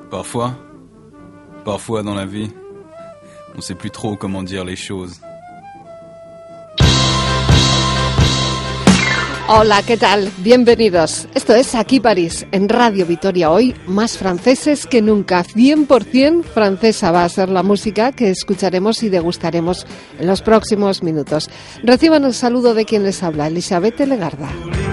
Parfois dans la vie, on sait plus trop comment dire les choses. Hola, ¿qué tal? Bienvenidos. Esto es Aquí París, en Radio Vitoria. Hoy, más franceses que nunca. 100% francesa va a ser la música que escucharemos y degustaremos en los próximos minutos. Reciban el saludo de quien les habla, Elisabeth Legarda.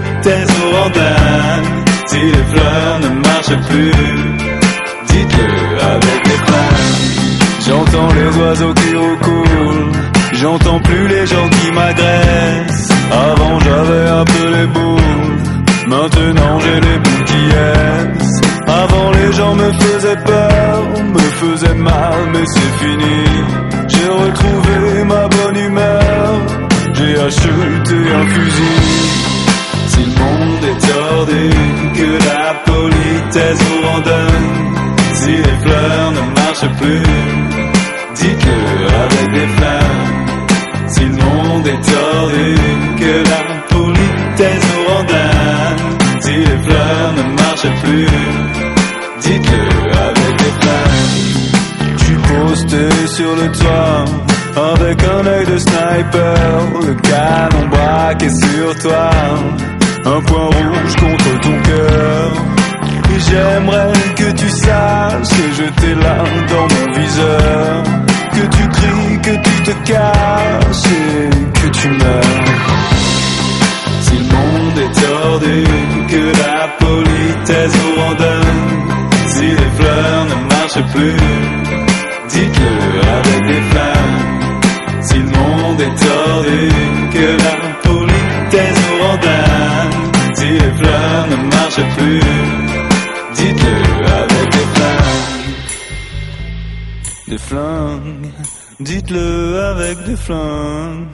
Si les fleurs ne marchent plus, dites-le avec des flammes. J'entends les oiseaux qui roucoulent, j'entends plus les gens qui m'agressent. Avant j'avais un peu les boules, maintenant j'ai les boules qui aissent. Avant les gens me faisaient peur, me faisaient mal, mais c'est fini. J'ai retrouvé ma bonne humeur, j'ai acheté un fusil. Si le monde est tordu, que la politesse vous randonne. Si les fleurs ne marchent plus, dites-le avec des flammes. Si le monde est tordu, que la politesse vous randonne. Si les fleurs ne marchent plus, dites-le avec des flammes. Tu postais sur le toit, avec un œil de sniper, le canon braqué sur toi. Un point rouge contre ton cœur. Et j'aimerais que tu saches que je t'ai là dans mon viseur. Que tu cries, que tu te caches et que tu meurs. Si le monde est tordu, que la politesse vous randonne. Si les fleurs ne marchent plus, dites-le avec des flammes. Si le monde est tordu, que la politesse vous randonne. Si les fleurs ne marchent plus, dites-le avec des flingues. Des flingues, dites-le avec des flingues.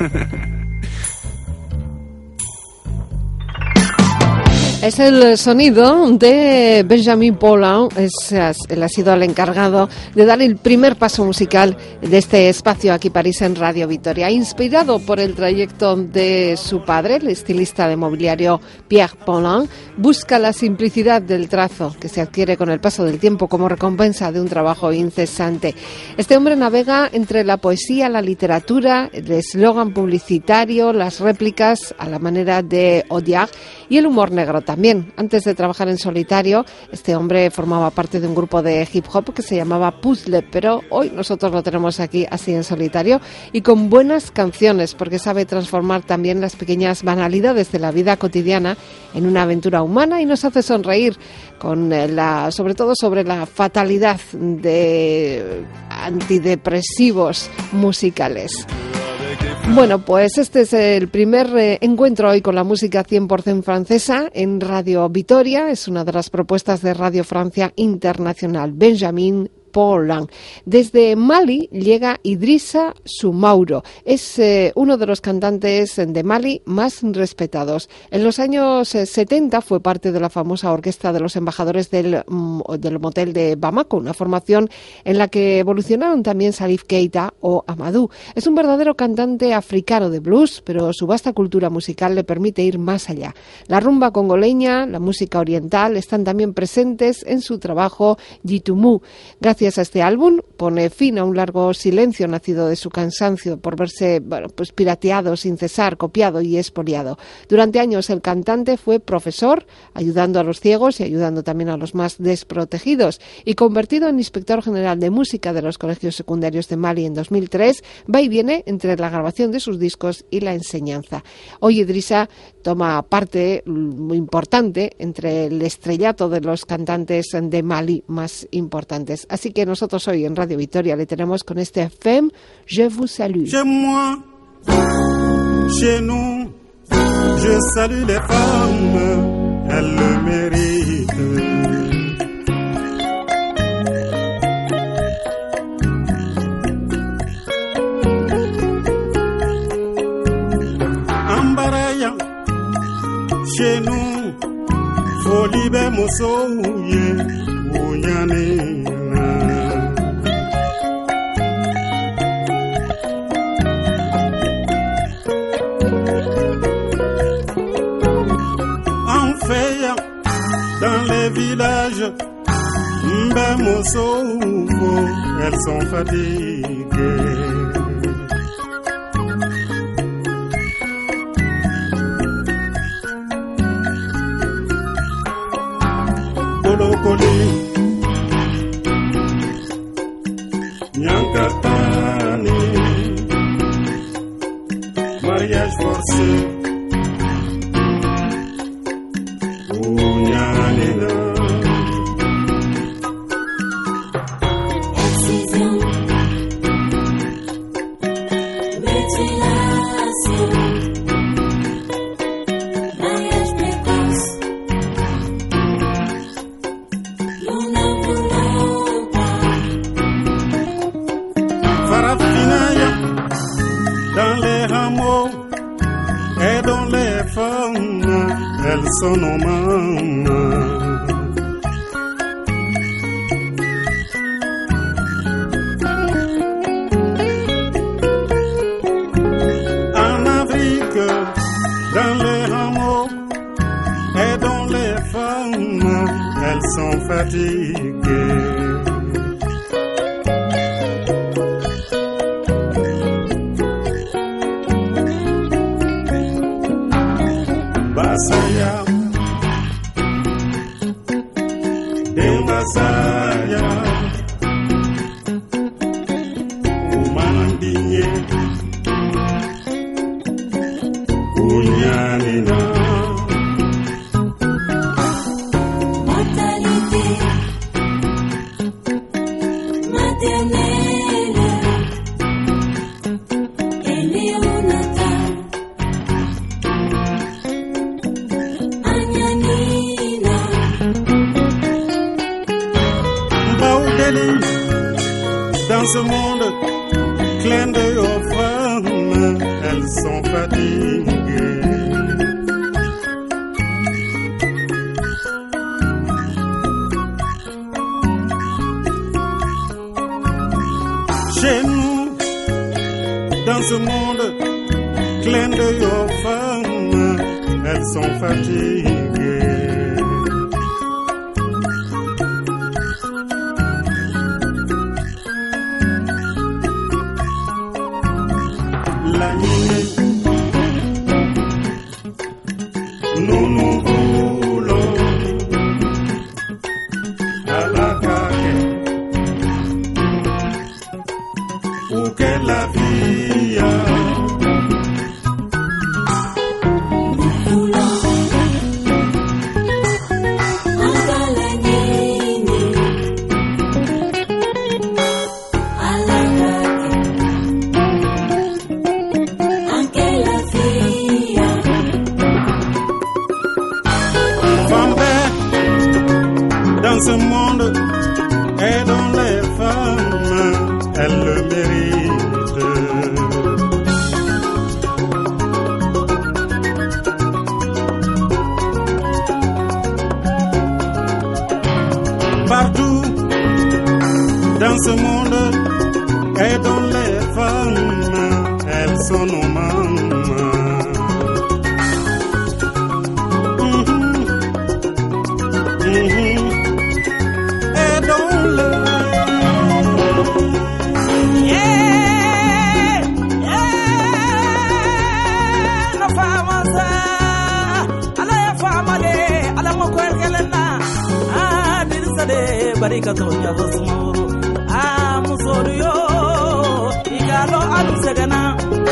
Es el sonido de Benjamin Paulin. Él ha sido el encargado de dar el primer paso musical de este espacio Aquí París en Radio Vitoria. Inspirado por el trayecto de su padre, el estilista de mobiliario Pierre Paulin, busca la simplicidad del trazo que se adquiere con el paso del tiempo como recompensa de un trabajo incesante. Este hombre navega entre la poesía, la literatura, el eslogan publicitario, las réplicas a la manera de Audiard y el humor negro también. Antes de trabajar en solitario, este hombre formaba parte de un grupo de hip hop que se llamaba Puzzle, pero hoy nosotros lo tenemos aquí así en solitario y con buenas canciones, porque sabe transformar también las pequeñas banalidades de la vida cotidiana en una aventura humana y nos hace sonreír con sobre todo sobre la fatalidad de antidepresivos musicales. Bueno, pues este es el primer encuentro hoy con la música 100% francesa en Radio Vitoria. Es una de las propuestas de Radio Francia Internacional. Benjamin Paulin. Desde Mali llega Idrissa Soumaoro. Es uno de los cantantes de Mali más respetados. En los años 70 fue parte de la famosa orquesta de los embajadores del motel de Bamako, una formación en la que evolucionaron también Salif Keita o Amadou. Es un verdadero cantante africano de blues, pero su vasta cultura musical le permite ir más allá. La rumba congoleña, la música oriental están también presentes en su trabajo Jitumu. Gracias a este álbum pone fin a un largo silencio nacido de su cansancio por verse pirateado sin cesar, copiado y expoliado. Durante años el cantante fue profesor, ayudando a los ciegos y ayudando también a los más desprotegidos, y convertido en inspector general de música de los colegios secundarios de Mali en 2003, va y viene entre la grabación de sus discos y la enseñanza. Hoy Idrissa toma parte muy importante entre el estrellato de los cantantes de Mali más importantes. Así que nosotros hoy en Radio Vitoria le tenemos con este Femme, je vous salue. Chez moi, chez nous, je salue les femmes, elles le méritent. Ambaraya, chez nous, folie be mosoye, unyane. Dans les villages, Elles sont fatiguées. Kolokoli, Nyankatani, mariage forcé, Ounyanina. Son maman. En Afrique, dans les hameaux et dans les femmes, elles sont fatiguées. Basaya. Saya Umandinye Unyanina Mortalité maternelle et néonatale Anyanina Dans ce monde plein de femmes, elles sont fatiguées. Chez nous, dans ce monde plein de femmes, elles sont fatiguées. La nuit, nous nous voulons à la caque où que la vie a. Nous voulons en Galanini à la caque. Dans ce monde et dans les femmes, elles le méritent. Partout dans ce monde et dans les femmes, elles sont nos mamans. Barika tonya vosmoro musoro yo igalo alusegana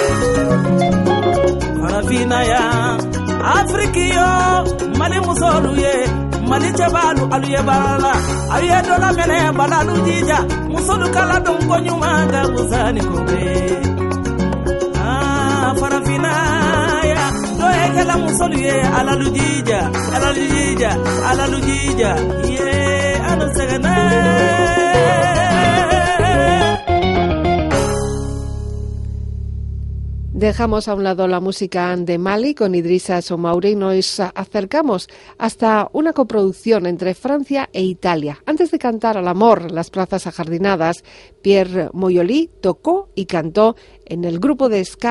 Farafina ya Afrikiyo mali musoro ye mali chabalu aluye barala aluye dola mene balalu jija musoro kala don konyuma ga buzani kobe Farafina ya doye kala musoro ye alalu jija ye Dejamos a un lado la música de Mali con Idrissa Soumaoro y nos acercamos hasta una coproducción entre Francia e Italia. Antes de cantar al amor en las plazas ajardinadas, Pierre Moyoli tocó y cantó en el grupo de ska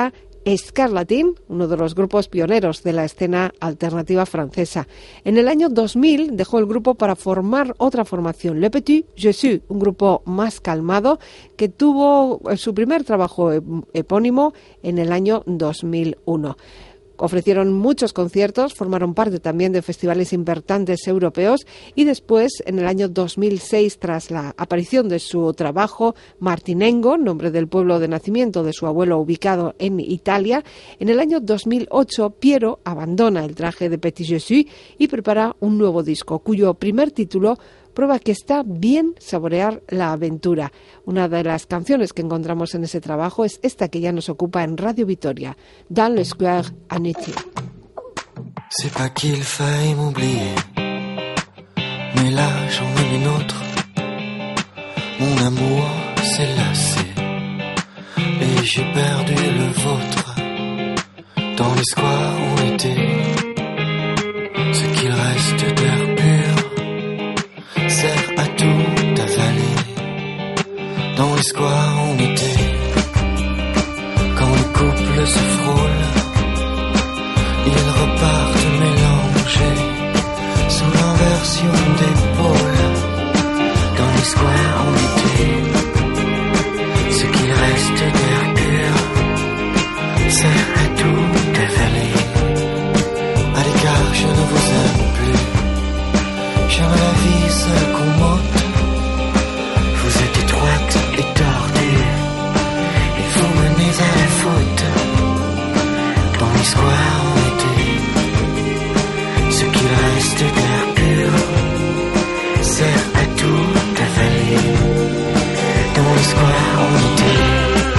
Scarlatin, uno de los grupos pioneros de la escena alternativa francesa. En el año 2000 dejó el grupo para formar otra formación, Le Petit Jésus, un grupo más calmado que tuvo su primer trabajo epónimo en el año 2001. Ofrecieron muchos conciertos, formaron parte también de festivales importantes europeos y después, en el año 2006, tras la aparición de su trabajo Martinengo, nombre del pueblo de nacimiento de su abuelo ubicado en Italia, en el año 2008 Piero abandona el traje de Petit Jésus y prepara un nuevo disco, cuyo primer título prueba que está bien saborear la aventura. Una de las canciones que encontramos en ese trabajo es esta que ya nos ocupa en Radio Vitoria, Dans le square en été. C'est pas qu'il faille m'oublier, mais là j'en ai une autre. Mon amour s'est lassé et j'ai perdu le vôtre. Dans les squares on était, ce qu'il reste d'air pur sert à tout avaler. Dans les squares on était, quand les couples se frôlent, ils repartent mélangés sous l'inversion des pôles. Dans les squares on était, ce qu'il reste d'air pur sert à tout avaler. À l'écart je ne vous aime plus, j'aime la vie seule qu'on m'ôte. Vous êtes étroite et tordue et vous menez à la faute. Dans les squares on était, ce qu'il reste d'air pur sert à tout avaler. Dans les squares on était.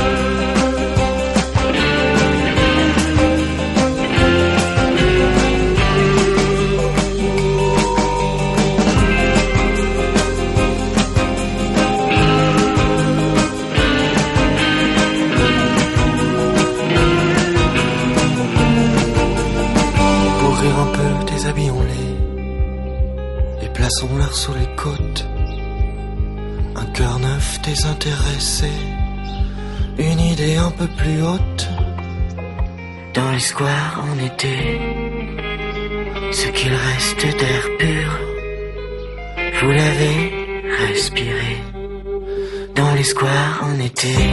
Déshabillons-les et plaçons-leur sous les côtes. Un cœur neuf désintéressé, une idée un peu plus haute. Dans les squares on était, ce qu'il reste d'air pur, vous l'avez respiré. Dans les squares on était.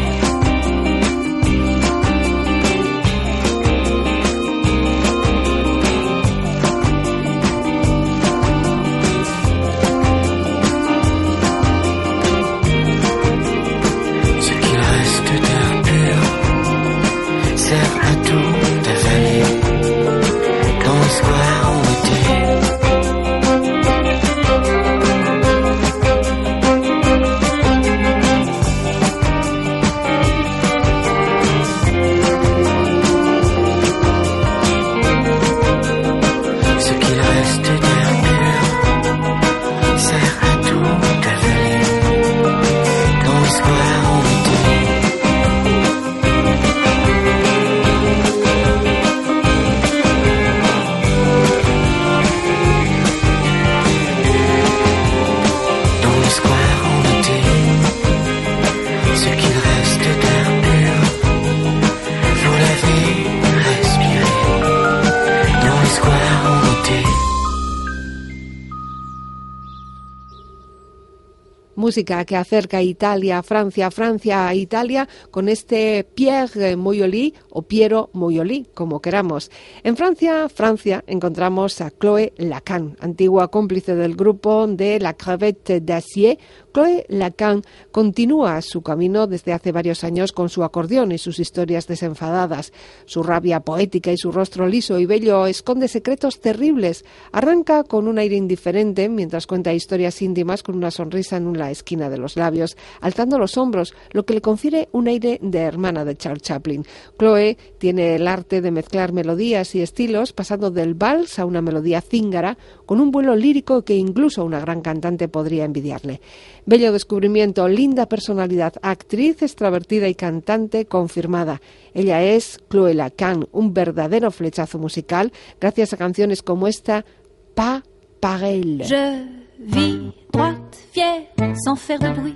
Música que acerca Italia a Francia, Francia a Italia, con este Pierre Moyoli o Piero Moyoli, como queramos. En Francia, encontramos a Chloé Lacan, antigua cómplice del grupo de La Crevette d'Acier. Chloé Lacan continúa su camino desde hace varios años con su acordeón y sus historias desenfadadas. Su rabia poética y su rostro liso y bello esconde secretos terribles. Arranca con un aire indiferente mientras cuenta historias íntimas con una sonrisa en la esquina de los labios, alzando los hombros, lo que le confiere un aire de hermana de Charles Chaplin. Chloé tiene el arte de mezclar melodías y estilos, pasando del vals a una melodía zíngara, con un vuelo lírico que incluso una gran cantante podría envidiarle. Bello descubrimiento, linda personalidad, actriz extravertida y cantante confirmada. Ella es Chloé Lacan, un verdadero flechazo musical, gracias a canciones como esta, Pas pareil. Je vis droite, fière, sans faire de bruit.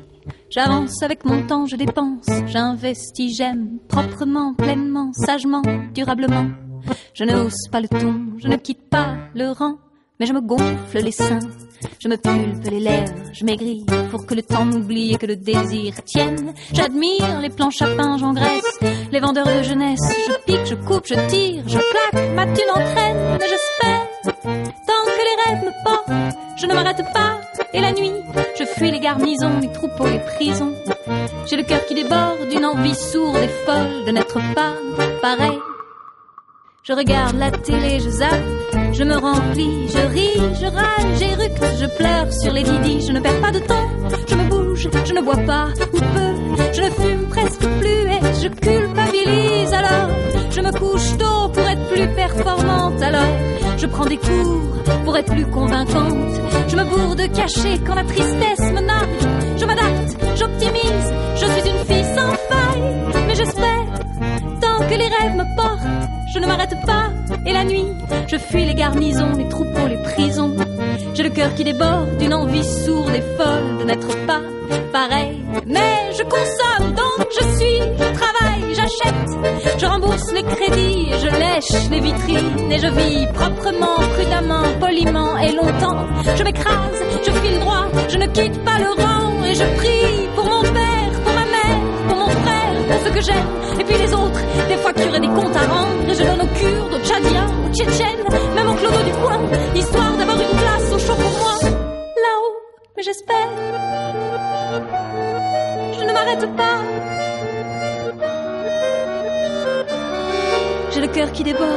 J'avance avec mon temps, je dépense, j'investis, j'aime, proprement, pleinement, sagement, durablement. Je ne hausse pas le ton, je ne quitte pas le rang, mais je me gonfle les seins, je me pulpe les lèvres, je maigris pour que le temps m'oublie et que le désir tienne. J'admire les planches à pain, j'engraisse les vendeurs de jeunesse, je pique, je coupe, je tire, je plaque, ma thune entraîne, mais j'espère, tant que les rêves me portent, je ne m'arrête pas. Et la nuit, je fuis les garnisons, les troupeaux, les prisons. J'ai le cœur qui déborde d'une envie sourde et folle de n'être pas pareil. Je regarde la télé, je zappe, je me remplis, je ris, je râle, j'éructe, je pleure sur les didis, je ne perds pas de temps, je me bouge, je ne bois pas, ou peu, je ne fume presque plus et je culpabilise alors. Je me couche tôt pour être plus performante alors. Je prends des cours pour être plus convaincante. Je me bourre de cachet quand la tristesse me nargue. Je m'adapte, j'optimise, je suis une fille sans faille. Mais j'espère, tant que les rêves me portent, je ne m'arrête pas. Et la nuit, je fuis les garnisons, les troupeaux, les prisons. J'ai le cœur qui déborde d'une envie sourde et folle de n'être pas pareil. Mais je consomme, donc je suis, je travaille, j'achète, je rembourse les crédits et je lèche les vitrines. Et je vis proprement, prudemment, poliment et longtemps. Je m'écrase, je file droit, je ne quitte pas le rang. Et je prie pour mon père, pour ma mère, pour mon frère, pour ceux que j'aime. Et puis les autres, des fois qu'il y aurait des comptes à rendre. Et je donne aux Kurdes, aux Tchadiens, aux Tchétchènes, même au clodo du coin, histoire d'avoir une place au chaud pour moi. Là-haut, mais j'espère, je ne m'arrête pas. J'ai le cœur qui déborde.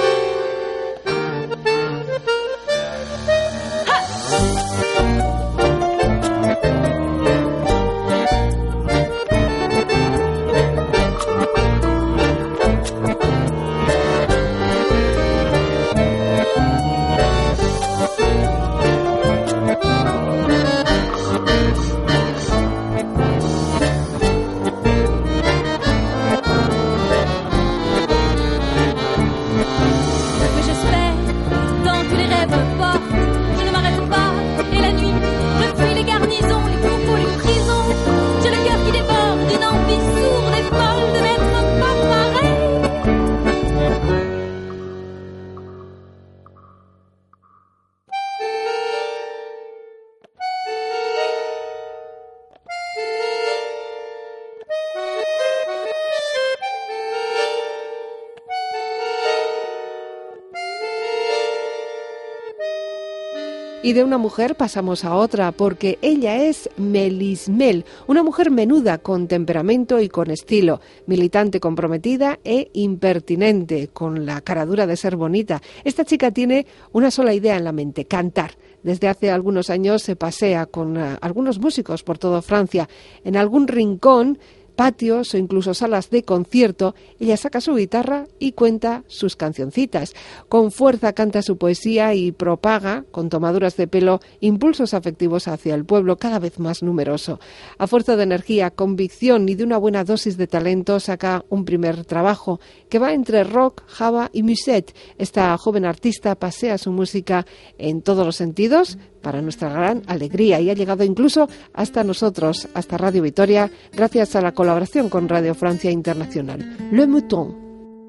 Y de una mujer pasamos a otra, porque ella es Melis Mel, una mujer menuda, con temperamento y con estilo, militante, comprometida e impertinente, con la caradura de ser bonita. Esta chica tiene una sola idea en la mente: cantar. Desde hace algunos años se pasea con algunos músicos por toda Francia. En algún rincón, patios o incluso salas de concierto, ella saca su guitarra y cuenta sus cancioncitas. Con fuerza canta su poesía y propaga, con tomaduras de pelo, impulsos afectivos hacia el pueblo cada vez más numeroso. A fuerza de energía, convicción y de una buena dosis de talento, saca un primer trabajo que va entre rock, java y musette. Esta joven artista pasea su música en todos los sentidos, para nuestra gran alegría, y ha llegado incluso hasta nosotros, hasta Radio Vitoria, gracias a la colaboración con Radio Francia Internacional. Le Mouton.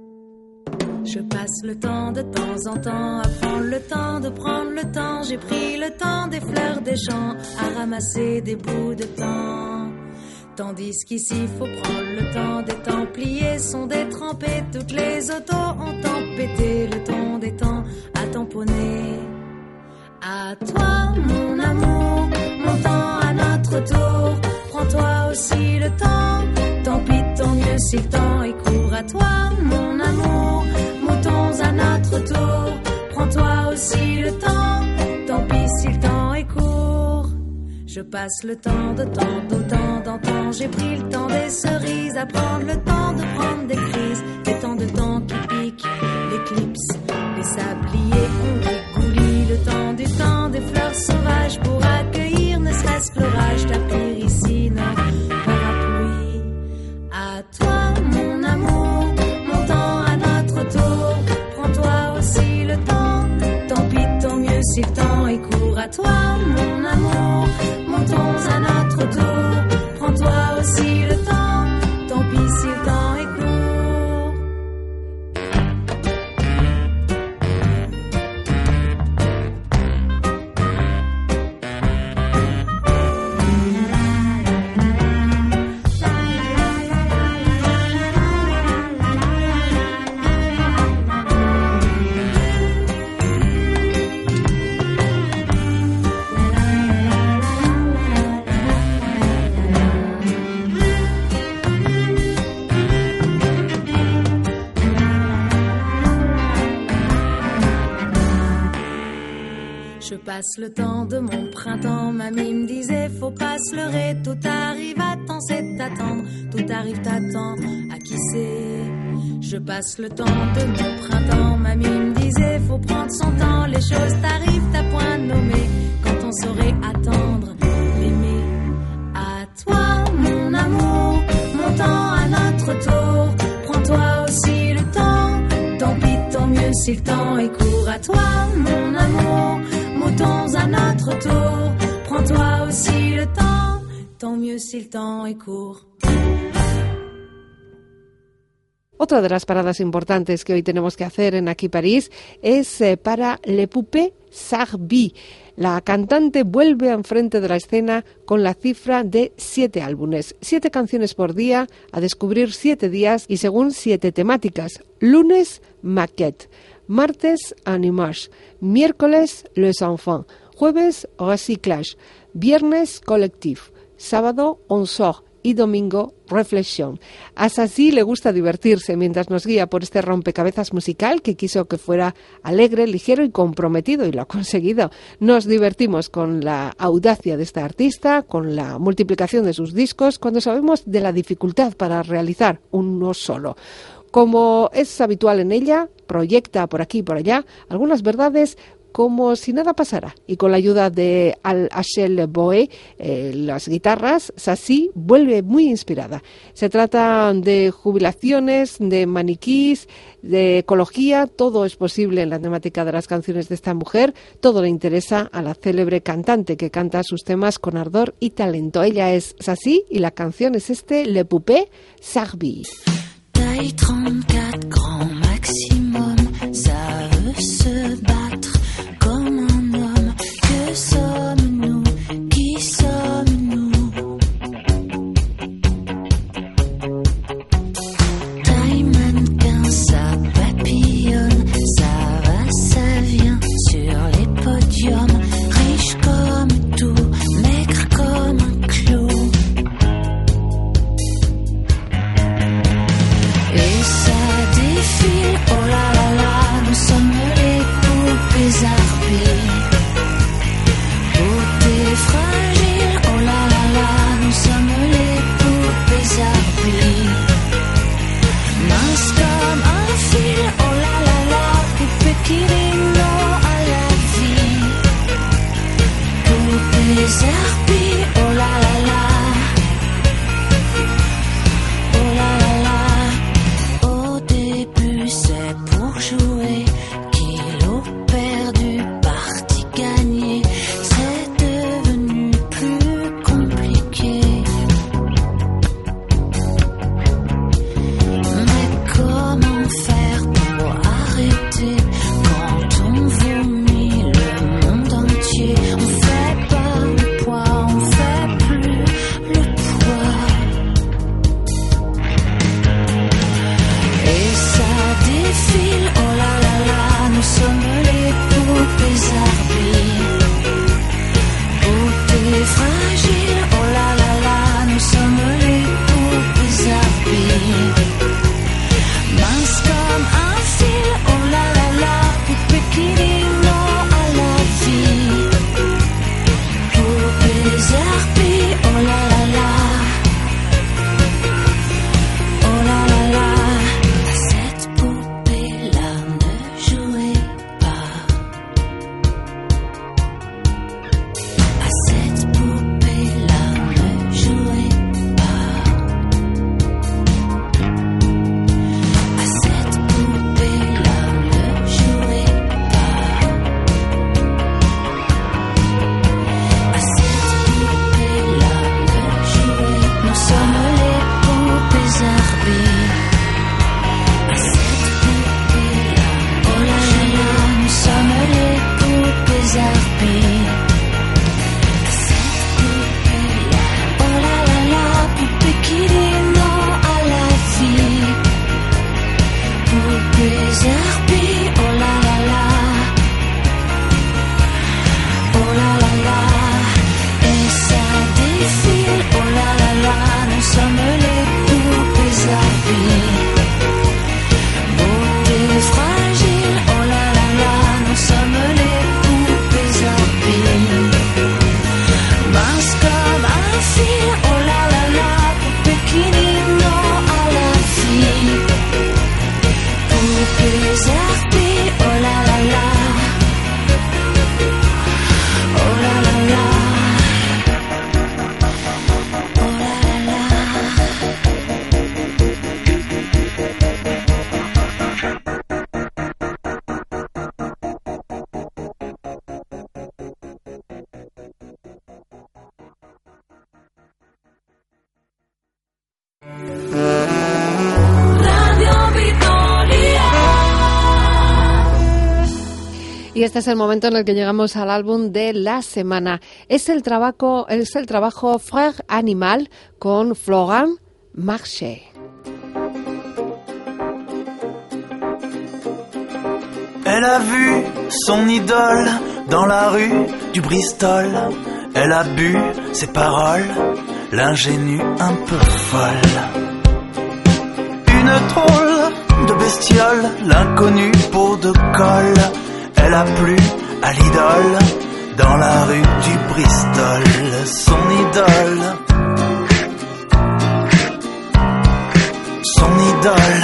Je passe le temps de temps en temps à prendre le temps de prendre le temps. J'ai pris le temps des fleurs des champs à ramasser des bouts de temps. Tandis qu'ici faut prendre le temps des Templiers sont détrempés. Toutes les autos ont tempêté le temps des temps à tamponner. À toi mon amour, mon temps à notre tour. Prends-toi aussi le temps, tant pis tant mieux si le temps est court. À toi mon amour, moutons à notre tour. Prends-toi aussi le temps, tant pis si le temps est court. Je passe le temps de temps, d'autant d'antan. J'ai pris le temps des cerises, à prendre le temps de prendre des crises. Des temps de temps qui piquent, l'éclipse, les sabliers ont dégouli. Le temps du temps des fleurs sauvages pour accueillir ne serait-ce que l'orage. Ta péricine, parapluie. À toi mon amour, mon temps à notre tour. Prends-toi aussi le temps, tant pis tant mieux si le temps est court. À toi mon amour, montons à notre tour. Prends-toi aussi le temps, tant pis si le temps est court. Je passe le temps de mon printemps, mamie me disait faut pas se leurrer, tout arrive à temps, c'est attendre, tout arrive t'attendre, à qui c'est. Je passe le temps de mon printemps, mamie me disait faut prendre son temps, les choses t'arrivent à point nommé, quand on saurait attendre, l'aimer. À toi mon amour, mon temps à notre tour, prends-toi aussi le temps, tant pis tant mieux si le temps est court. À toi mon amour, moutons à notre tour, prends-toi aussi le temps, tant mieux si le temps est court. Otra de las paradas importantes que hoy tenemos que hacer en Aquí París es para Le Poupée Zarbi. La cantante vuelve enfrente de la escena con la cifra de 7 álbumes, 7 canciones por día, a descubrir 7 días y según 7 temáticas. Lunes, Maquette. Martes, Animage. Miércoles, Les Enfants. Jueves, Recyclage. Viernes, Collectif. Sábado, On Sort. Y domingo, Reflexión. A Zazie le gusta divertirse mientras nos guía por este rompecabezas musical que quiso que fuera alegre, ligero y comprometido, y lo ha conseguido. Nos divertimos con la audacia de esta artista, con la multiplicación de sus discos, cuando sabemos de la dificultad para realizar uno solo. Como es habitual en ella, proyecta por aquí y por allá algunas verdades como si nada pasara. Y con la ayuda de Al-Achel Boé, las guitarras, Zazie vuelve muy inspirada. Se trata de jubilaciones, de maniquís, de ecología, todo es posible en la temática de las canciones de esta mujer. Todo le interesa a la célebre cantante que canta sus temas con ardor y talento. Ella es Zazie y la canción es Le Poupée Zarbi. Taille 34 grand maximum, ça veut se battre comme un homme. Que sommes-nous? Qui sommes-nous? Taille mannequin, ça papillonne, ça va, ça vient sur les podiums. Riche comme tout, maigre comme un clou. Et ça défile, oh là là là, nous sommes les poupées harpies. Beauté fragile, oh là là là, nous sommes les poupées harpies. Mince comme un fil, oh là là là, poupées qui riment non à la vie. Poupées harpies, oh là là là. Oh là là là. Au début c'est pour jouer, kilo perdu, partie gagnée, c'est devenu plus compliqué. Mais comment faire pour arrêter quand on vomit le monde entier? On fait pas le poids, on Y este es el momento en el que llegamos al álbum de la semana. Es el trabajo Frère Animal con Florent Marché. Elle a vu son idole dans la rue du Bristol. Elle a bu ses paroles, l'ingénue un peu folle. Une drôle de bestiole, l'inconnue peau de colle. Elle a plu à l'idole dans la rue du Bristol. Son idole, son idole.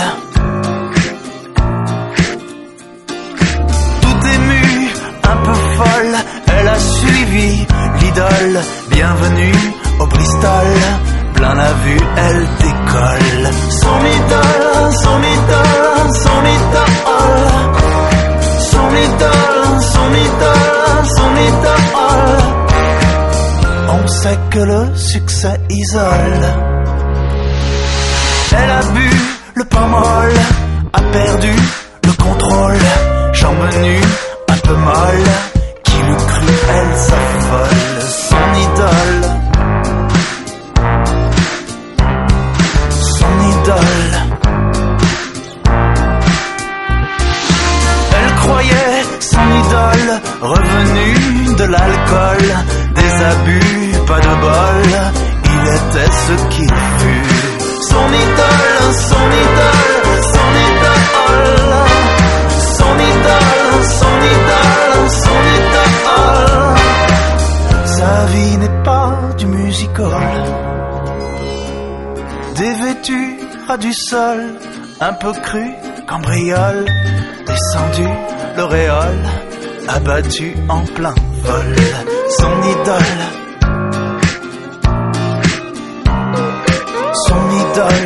Tout émue, un peu folle, elle a suivi l'idole. Bienvenue au Bristol, plein la vue, elle décolle. Son idole, son idole, son idole. Son idole, son idole, son idole. On sait que le succès isole. Elle a bu le pain molle, a perdu le contrôle. Jambes nues, un peu molle, qui le crut, elle s'affole. Son idole, son idole. Elle croyait son idole revenu de l'alcool, des abus, pas de bol, il était ce qu'il fut. Son idole, son idole, son idole. Son idole, son idole, son idole. Sa vie n'est pas du musical. Dévêtue à du sol, un peu cru, cambriole. Descendu, l'auréole, abattu en plein vol. Son idole, son idole.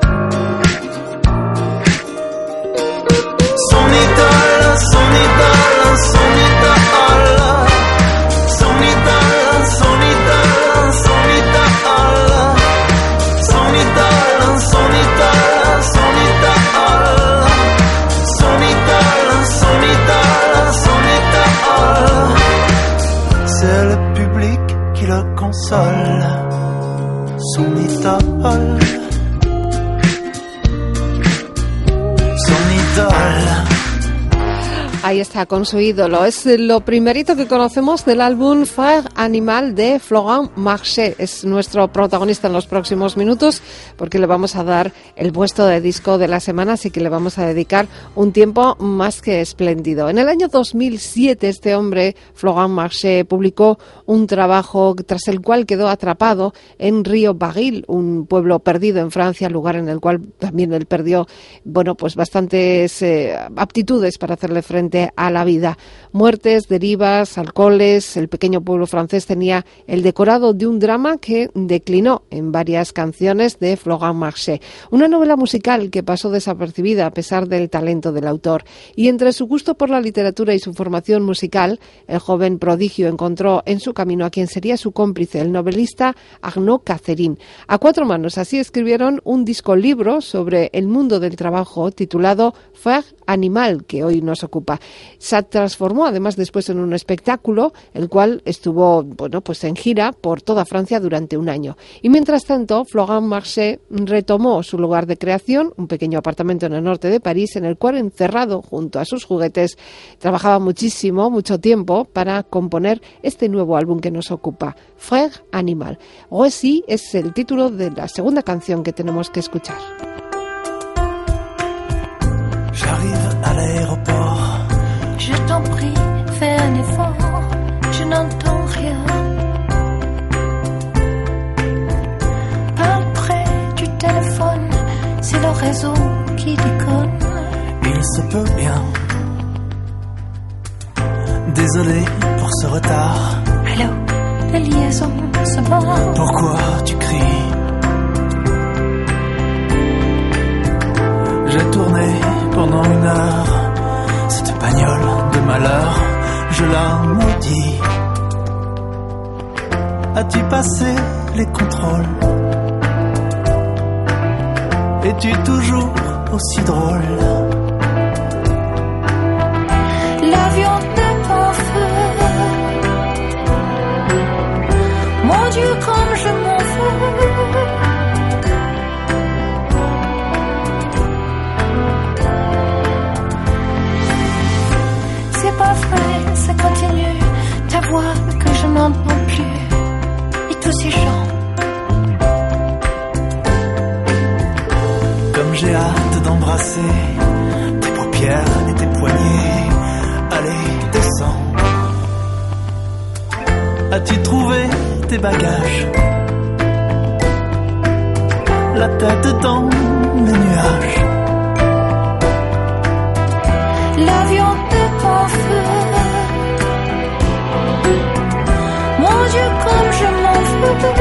Son idole, son idole, son idole. Son idole, son idole, son idole. Son idole, son idole, son idole. Son idole, son idole, son idole. C'est le public qui le console. Son idole. Son idole. Ahí está, con su ídolo. Es lo primerito que conocemos del álbum Frère Animal de Florent Marché. Es nuestro protagonista en los próximos minutos porque le vamos a dar el puesto de disco de la semana, así que le vamos a dedicar un tiempo más que espléndido. En el año 2007 este hombre, Florent Marché, publicó un trabajo tras el cual quedó atrapado en Rio-Bareil, un pueblo perdido en Francia, lugar en el cual también él perdió, pues bastantes aptitudes para hacerle frente a la vida. Muertes, derivas, alcoholes. El pequeño pueblo francés tenía el decorado de un drama que declinó en varias canciones de Florent Marché. Una novela musical que pasó desapercibida a pesar del talento del autor. Y entre su gusto por la literatura y su formación musical, el joven prodigio encontró en su camino a quien sería su cómplice, el novelista Arnaud Catherine. A cuatro manos así escribieron un disco-libro sobre el mundo del trabajo titulado Frère Animal, que hoy nos ocupa. Se transformó además después en un espectáculo, el cual estuvo en gira por toda Francia durante un año. Y mientras tanto, Florent Marché retomó su lugar de creación, un pequeño apartamento en el norte de París, en el cual, encerrado junto a sus juguetes, trabajaba mucho tiempo para componer este nuevo álbum que nos ocupa, Frère Animal. Voici es el título de la segunda canción que tenemos que escuchar. J'arrive à l'aéroport. Je t'en prie, fais un effort, je n'entends rien. Parle près du téléphone, c'est le réseau qui déconne. Il se peut bien. Désolé pour ce retard. Allô, la liaison se barre. Pourquoi tu cries? J'ai tourné pendant 1 heure cette bagnole de malheur, je la maudis. As-tu passé les contrôles? Es-tu toujours aussi drôle? L'avion ne que je n'entends plus. Et tous ces gens. Comme j'ai hâte d'embrasser tes paupières et tes poignets. Allez, descends. As-tu trouvé tes bagages? La tête dans les nuages. L'avion est en feu. Mon Dieu, comme je m'en fous.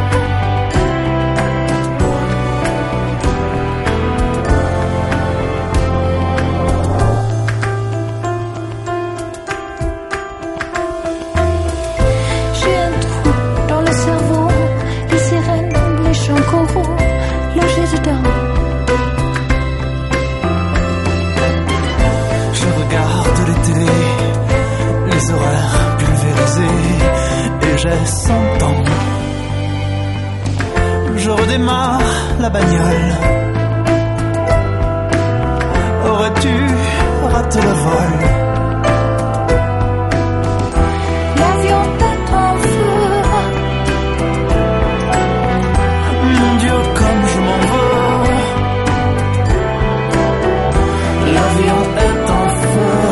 J'ai un trou dans le cerveau. Les sirènes, les chants coraux, logés dedans. Les horaires pulvérisés et j'ai 100 ans. Je redémarre la bagnole. Aurais-tu raté le vol? L'avion est en feu. Mon Dieu, comme je m'en veux. L'avion est en feu.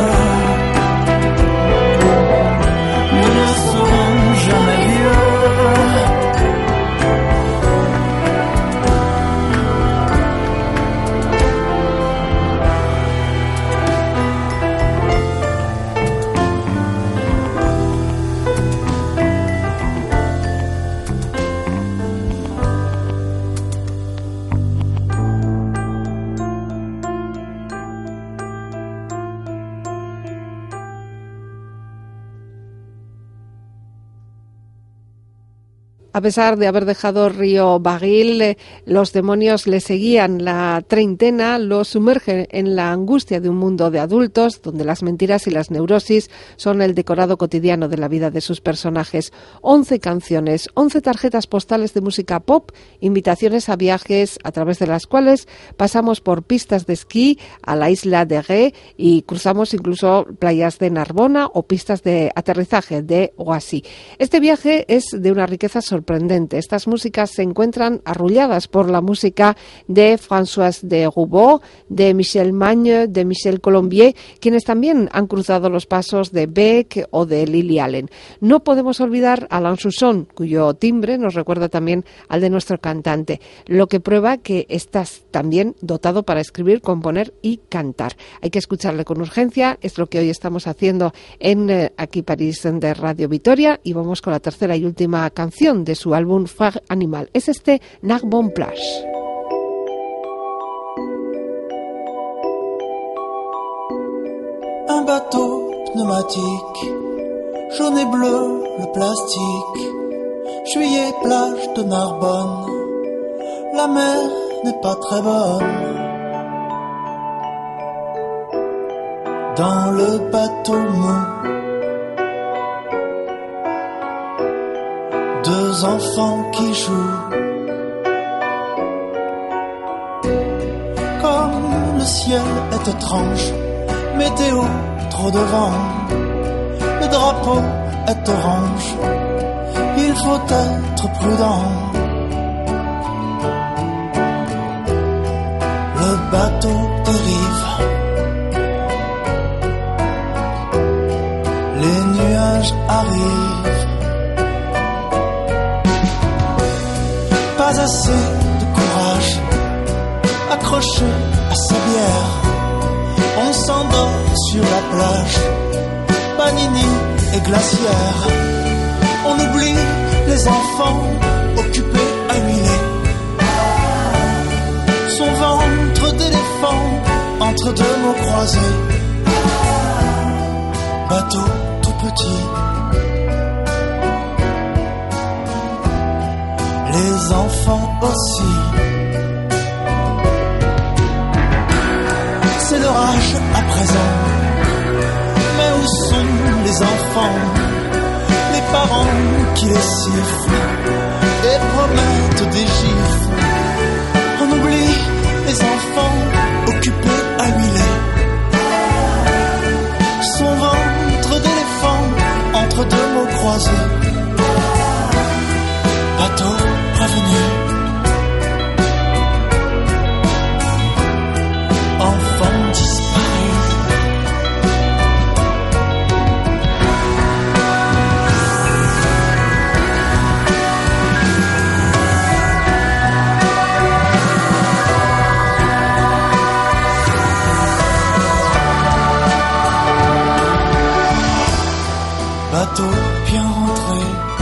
A pesar de haber dejado Río Baguil, los demonios le seguían. La treintena lo sumerge en la angustia de un mundo de adultos, donde las mentiras y las neurosis son el decorado cotidiano de la vida de sus personajes. 11 canciones, 11 tarjetas postales de música pop, invitaciones a viajes a través de las cuales pasamos por pistas de esquí a la isla de Ré y cruzamos incluso playas de Narbona o pistas de aterrizaje de Roissy. Este viaje es de una riqueza sorprendente. Estas músicas se encuentran arrulladas por la música de François de Roubaud, de Michel Magne, de Michel Colombier, quienes también han cruzado los pasos de Beck o de Lily Allen. No podemos olvidar a Alain Souchon, cuyo timbre nos recuerda también al de nuestro cantante, lo que prueba que estás también dotado para escribir, componer y cantar. Hay que escucharle con urgencia, es lo que hoy estamos haciendo en Aquí París de Radio Vitoria, y vamos con la tercera y última canción de su álbum Frère Animal. Es este Narbonne Plage. Un bateau pneumatique, jaune et bleu le plastique, juillet plage de Narbonne, la mer n'est pas très bonne. Dans le bateau mou, deux enfants qui jouent. Comme le ciel est étrange, météo, trop de vent, le drapeau est orange, il faut être prudent. Le bateau dérive, les nuages arrivent. Pas assez de courage, accroché à sa bière, on s'endort sur la plage, Panini et glacière. On oublie les enfants occupés à huiler, son ventre d'éléphant entre deux mots croisés. Bateau tout petit, les enfants aussi. C'est l'orage à présent, mais où sont les enfants, les parents qui les sifflent et promettent des gifles. On oublie les enfants occupés à huiler, son ventre d'éléphant entre deux mots croisés. croisés. Bateau revenu. Enfant disparu. Bateau bien rentré.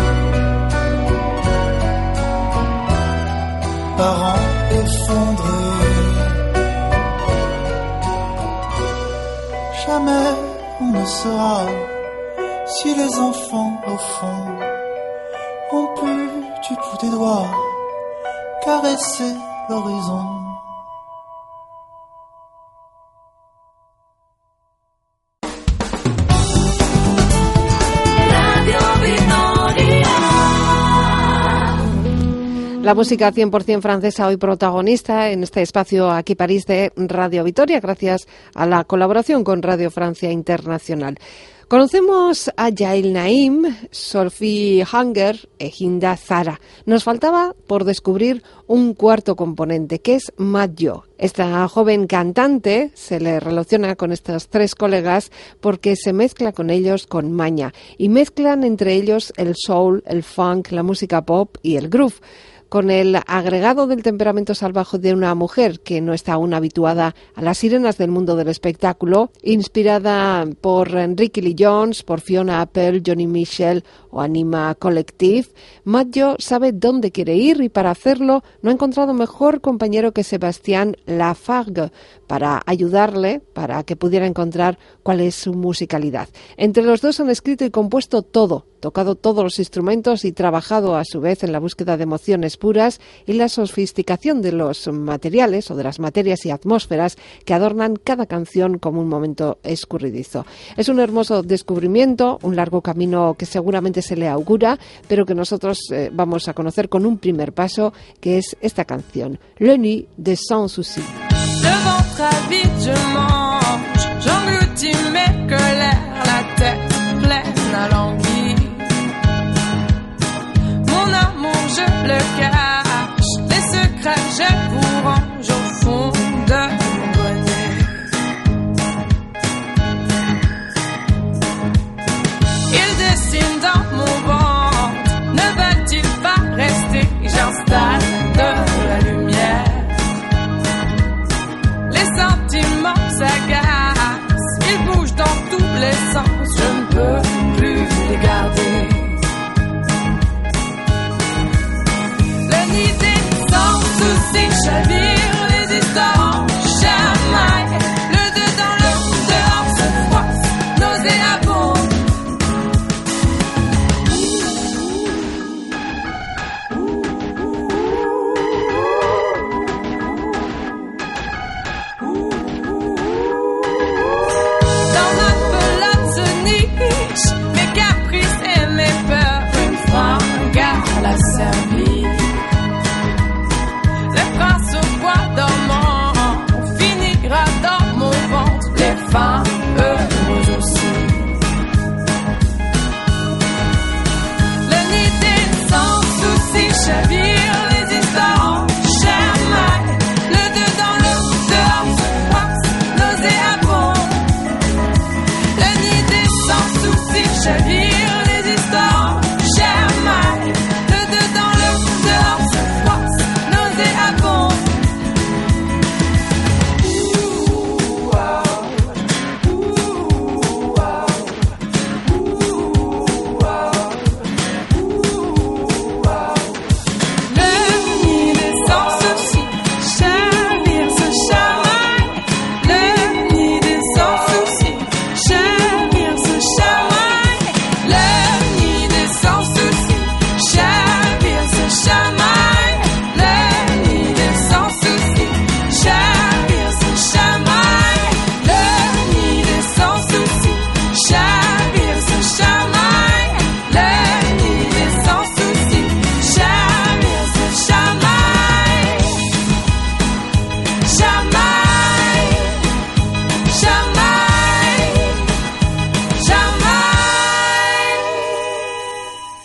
Parents effondrés. Jamais on ne saura si les enfants au fond ont pu du bout des doigts caresser l'horizon. La música 100% francesa hoy protagonista en este espacio Aquí París de Radio Vitoria, gracias a la colaboración con Radio Francia Internacional. Conocemos a Yael Naïm, Sophie Hunger e Hinda Zara. Nos faltaba por descubrir un cuarto componente, que es Madjo. Esta joven cantante se le relaciona con estos tres colegas porque se mezcla con ellos con maña y mezclan entre ellos el soul, el funk, la música pop y el groove, con el agregado del temperamento salvaje de una mujer que no está aún habituada a las sirenas del mundo del espectáculo, inspirada por Enrique Lee Jones, por Fiona Apple, Johnny Mitchell o Anima Collective. Madjo sabe dónde quiere ir y para hacerlo no ha encontrado mejor compañero que Sébastien Lafargue para ayudarle, para que pudiera encontrar cuál es su musicalidad. Entre los dos han escrito y compuesto todo, tocado todos los instrumentos y trabajado a su vez en la búsqueda de emociones puras y la sofisticación de los materiales o de las materias y atmósferas que adornan cada canción como un momento escurridizo. Es un hermoso descubrimiento, un largo camino que seguramente se le augura, pero que nosotros vamos a conocer con un primer paso, que es esta canción, Le Nuit de Sans Souci. Devant très vite je mange, j'engloutis mes colères, la tête pleine à l'envie. Mon amour je le cache, les secrets je vous range au fond de mon grenier. Il dessine dans mon ventre, ne va-t-il pas rester? J'installe de la lumière. Les sentiments s'agacent, ils bougent dans tous les sens, je ne peux plus les garder. Le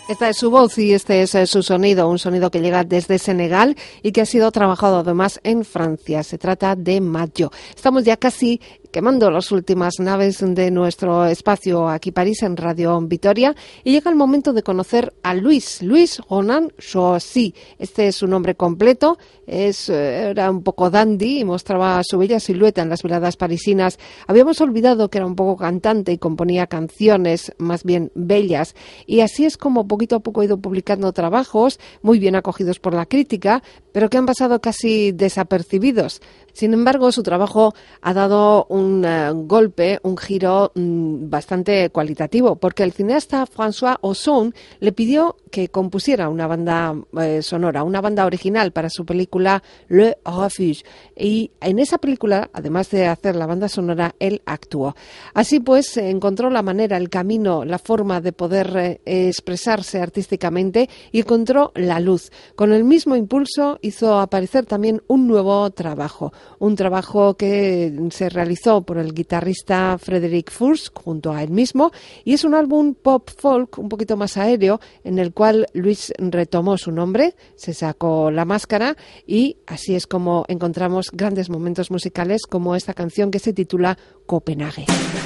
Esta es su voz y este es su sonido, un sonido que llega desde Senegal y que ha sido trabajado además en Francia. Se trata de Mayo. Estamos ya casi quemando las últimas naves de nuestro espacio aquí París en Radio Vitoria y llega el momento de conocer a Luis Ronan Choisy. Este es su nombre completo, era un poco dandy y mostraba su bella silueta en las veladas parisinas. Habíamos olvidado que era un poco cantante y componía canciones más bien bellas y así es como poquito a poco ha ido publicando trabajos muy bien acogidos por la crítica, pero que han pasado casi desapercibidos. Sin embargo, su trabajo ha dado un golpe, un giro bastante cualitativo, porque el cineasta François Ozon le pidió que compusiera una banda sonora, una banda original para su película Le Refuge. Y en esa película, además de hacer la banda sonora, él actuó. Así pues, encontró la manera, el camino, la forma de poder expresarse artísticamente y encontró la luz. Con el mismo impulso hizo aparecer también un nuevo trabajo. Un trabajo que se realizó por el guitarrista Frédéric Furs junto a él mismo y es un álbum pop-folk un poquito más aéreo en el cual Luis retomó su nombre, se sacó la máscara y así es como encontramos grandes momentos musicales como esta canción que se titula Copenhague.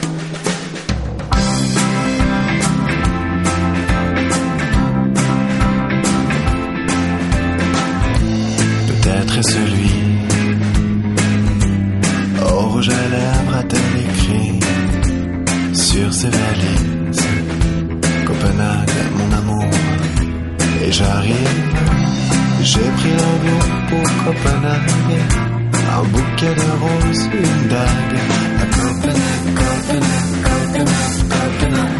Peut-être celui au rouge à lèvres a-t-elle écrit sur ses valises Copenhague, mon amour. Et j'arrive, j'ai pris l'avion pour Copenhague, un bouquet de roses, une dague. À Copenhague, Copenhague, Copenhague, Copenhague.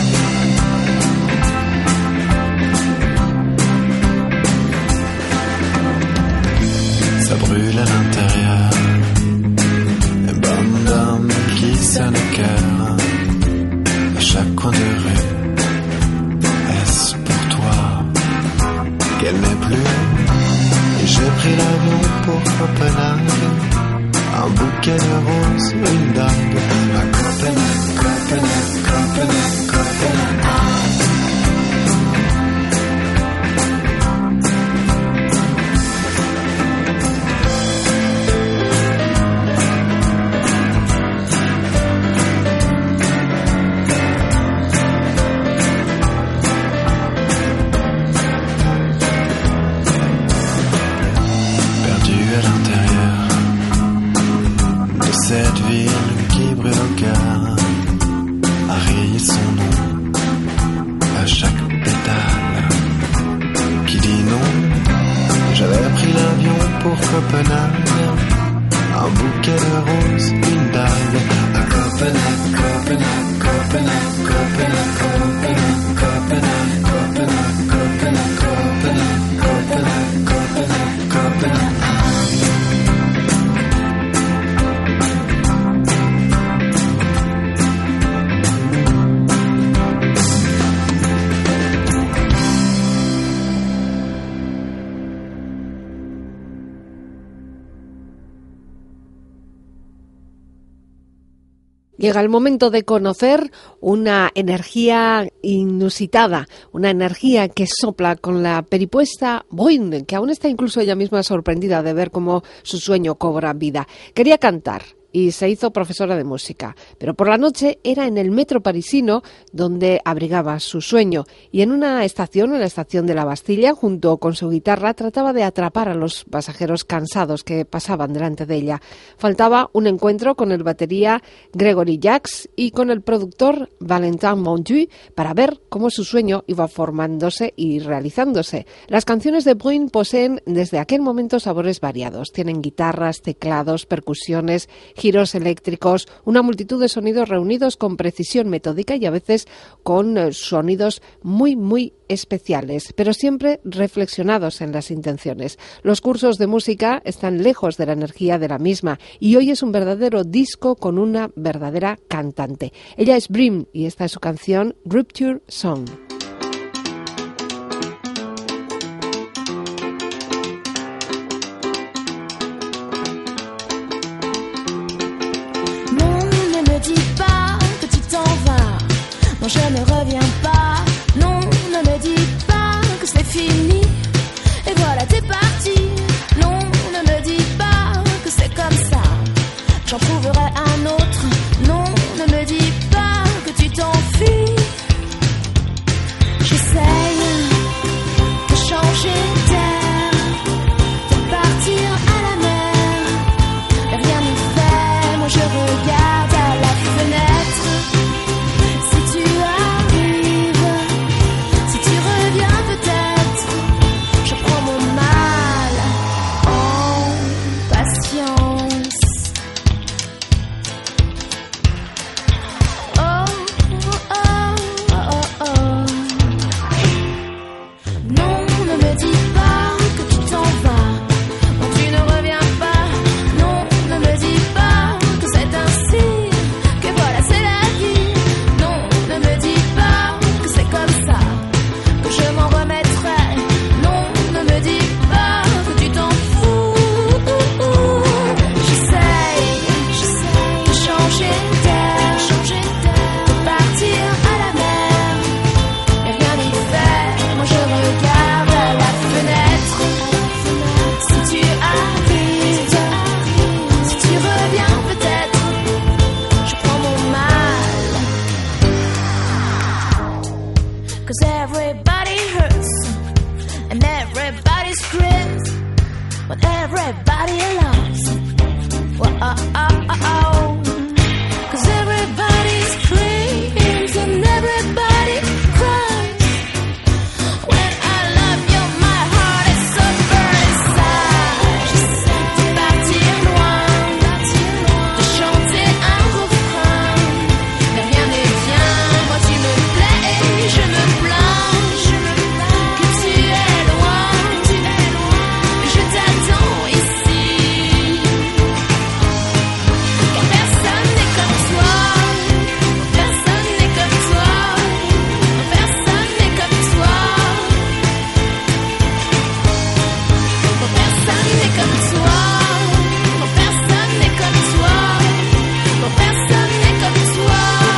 Ça brûle à l'intérieur, un bam-bam qui sonne au cœur, à chaque coin de rue. Est-ce pour toi qu'elle n'est plus? Et j'ai pris l'avion pour Copenhague, un bouquet de roses, une dague. À Copenhague, Copenhague, Copenhague, Copenhague. Cette ville qui brûle au cœur a rayé son nom à chaque pétale qui dit non. J'avais pris l'avion pour Copenhague, un bouquet de roses, une dague. À Copenhague, Copenhague, Copenhague, Copenhague, Copenhague, Copenhague, Copenhague, Copenhague, Copenhague, Copenhague, Copenhague, Copenhague. Llega el momento de conocer una energía inusitada, una energía que sopla con la peripuesta Bruine, que aún está incluso ella misma sorprendida de ver cómo su sueño cobra vida. Quería cantar y se hizo profesora de música, pero por la noche era en el metro parisino donde abrigaba su sueño y en una estación, en la estación de la Bastilla, junto con su guitarra, trataba de atrapar a los pasajeros cansados que pasaban delante de ella. Faltaba un encuentro con el batería Gregory Jacques y con el productor Valentin Montu para ver cómo su sueño iba formándose y realizándose. Las canciones de Bruine poseen desde aquel momento sabores variados. Tienen guitarras, teclados, percusiones, giros eléctricos, una multitud de sonidos reunidos con precisión metódica y a veces con sonidos muy, muy especiales, pero siempre reflexionados en las intenciones. Los cursos de música están lejos de la energía de la misma y hoy es un verdadero disco con una verdadera cantante. Ella es Bruine y esta es su canción Rupture Song. Je ne reviens pas, non, ne me dis everybody loves. Whoa, 'cause everybody screams and everybody cries. When I love you, my heart is so burning inside. De partir loin, de chanter un refrain. Mais rien ne vient, moi tu me plais et je me plains. Que tu es loin, que je t'attends ici. Car personne n'est comme toi, personne n'est comme toi, personne n'est comme toi. Personne n'est comme toi, personne n'est comme toi, personne n'est comme toi.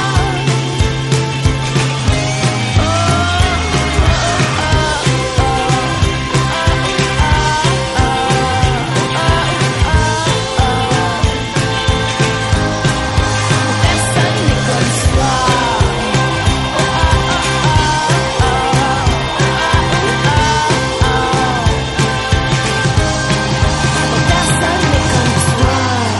Personne n'est comme toi. Personne n'est comme toi.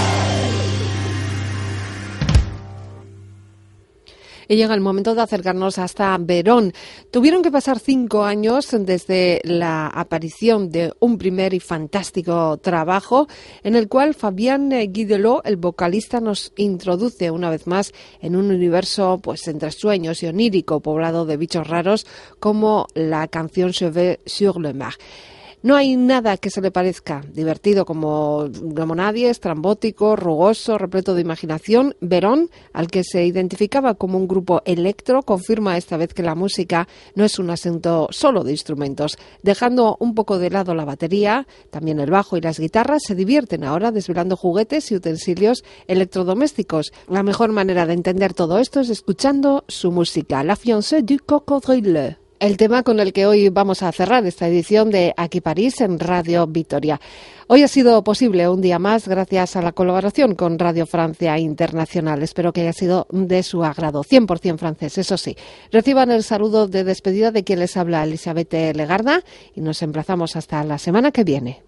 Y llega el momento de acercarnos hasta Verón. Tuvieron que pasar 5 años desde la aparición de un primer y fantástico trabajo en el cual Fabien Guidelot, el vocalista, nos introduce una vez más en un universo pues entre sueños y onírico, poblado de bichos raros como la canción Cheveux sur le Mar. No hay nada que se le parezca. Divertido como nadie, estrambótico, rugoso, repleto de imaginación. Verón, al que se identificaba como un grupo electro, confirma esta vez que la música no es un asunto solo de instrumentos. Dejando un poco de lado la batería, también el bajo y las guitarras se divierten ahora desvelando juguetes y utensilios electrodomésticos. La mejor manera de entender todo esto es escuchando su música, La fiancée du cocodrilo. El tema con el que hoy vamos a cerrar esta edición de Aquí París en Radio Vitoria. Hoy ha sido posible un día más gracias a la colaboración con Radio Francia Internacional. Espero que haya sido de su agrado. 100% francés, eso sí. Reciban el saludo de despedida de quien les habla, Elisabeth Legarda, y nos emplazamos hasta la semana que viene.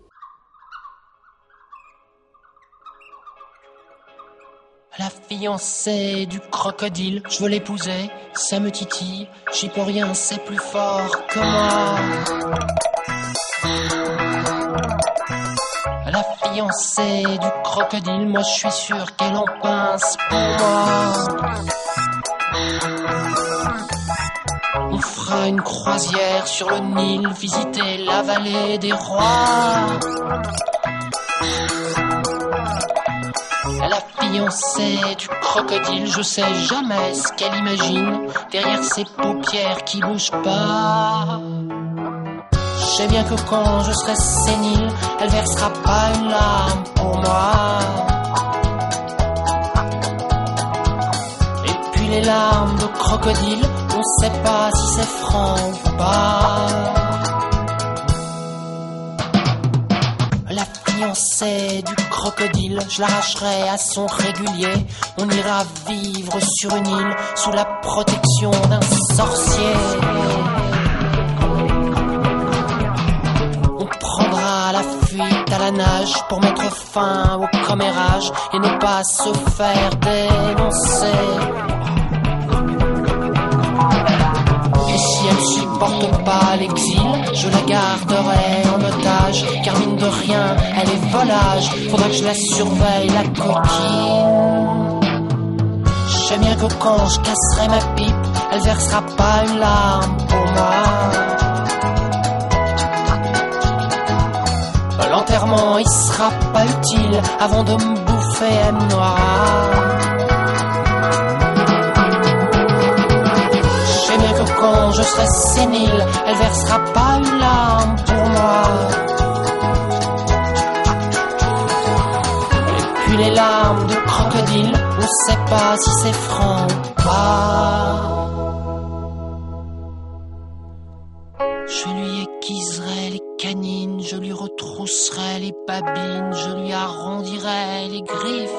La fiancée du crocodile, je veux l'épouser, ça me titille, j'y peux rien, c'est plus fort que moi. La fiancée du crocodile, moi je suis sûr qu'elle en pince pour moi. On fera une croisière sur le Nil, visiter la vallée des rois. La fiancée du crocodile, je sais jamais ce qu'elle imagine derrière ses paupières qui bougent pas. Je sais bien que quand je serai sénile, elle versera pas une larme pour moi. Et puis les larmes de crocodile, on sait pas si c'est franc ou pas. La fiancée du crocodile, je l'arracherai à son régulier. On ira vivre sur une île sous la protection d'un sorcier. On prendra la fuite à la nage pour mettre fin au commérage et ne pas se faire dénoncer. Et si elle supporte pas l'exil, je la garderai en otage, car mine de rien, elle est volage. Faudra que je la surveille, la coquine. Je sais bien que quand je casserai ma pipe, elle versera pas une larme pour moi. L'enterrement, il sera pas utile, avant de me bouffer, elle me noiera. Quand je serai sénile, elle versera pas une larme pour moi. Et puis les larmes de crocodile, on sait pas si c'est franc ou pas. Je lui aiguiserai les canines, je lui retrousserai les babines, je lui arrondirai les griffes.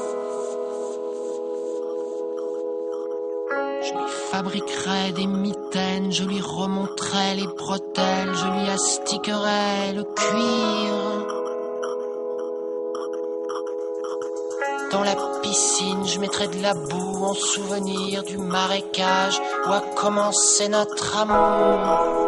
Je lui fabriquerai des mitaines, je lui remonterai les bretelles, je lui astiquerai le cuir. Dans la piscine, je mettrai de la boue en souvenir du marécage où a commencé notre amour.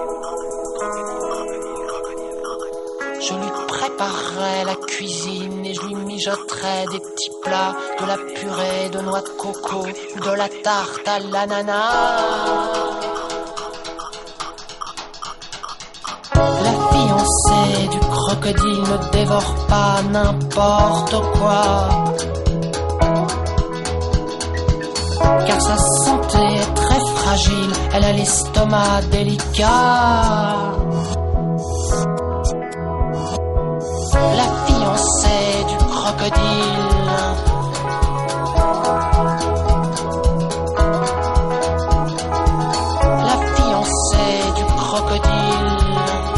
Je lui préparerai la cuisine et je lui mijoterai des petits plats, de la purée de noix de coco, de la tarte à l'ananas. La fiancée du crocodile ne dévore pas n'importe quoi, car sa santé est très fragile, elle a l'estomac délicat. La fiancée du crocodile. La fiancée du crocodile.